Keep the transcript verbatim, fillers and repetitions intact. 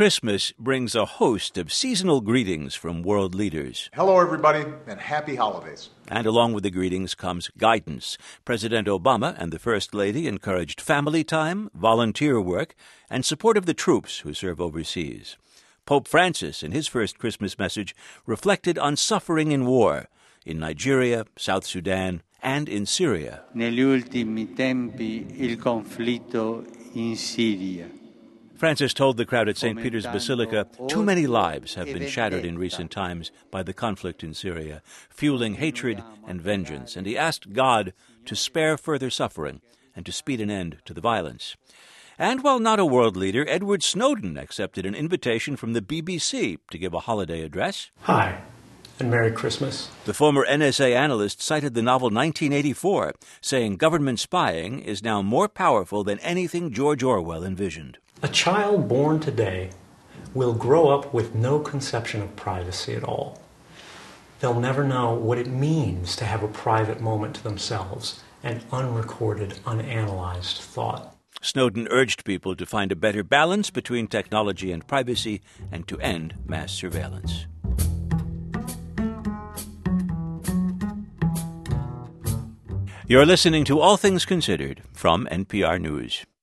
Christmas brings a host of seasonal greetings from world leaders. Hello, everybody, and happy holidays. And along with the greetings comes guidance. President Obama and the First Lady encouraged family time, volunteer work, and support of the troops who serve overseas. Pope Francis, in his first Christmas message, reflected on suffering in war in Nigeria, South Sudan, and in Syria. Negli ultimi tempi il conflitto in Siria. Francis told the crowd at Saint Peter's Basilica, too many lives have been shattered in recent times by the conflict in Syria, fueling hatred and vengeance, and he asked God to spare further suffering and to speed an end to the violence. And while not a world leader, Edward Snowden accepted an invitation from the B B C to give a holiday address. Hi, and Merry Christmas. The former N S A analyst cited the novel nineteen eighty-four, saying government spying is now more powerful than anything George Orwell envisioned. A child born today will grow up with no conception of privacy at all. They'll never know what it means to have a private moment to themselves, an unrecorded, unanalyzed thought. Snowden urged people to find a better balance between technology and privacy and to end mass surveillance. You're listening to All Things Considered from N P R News.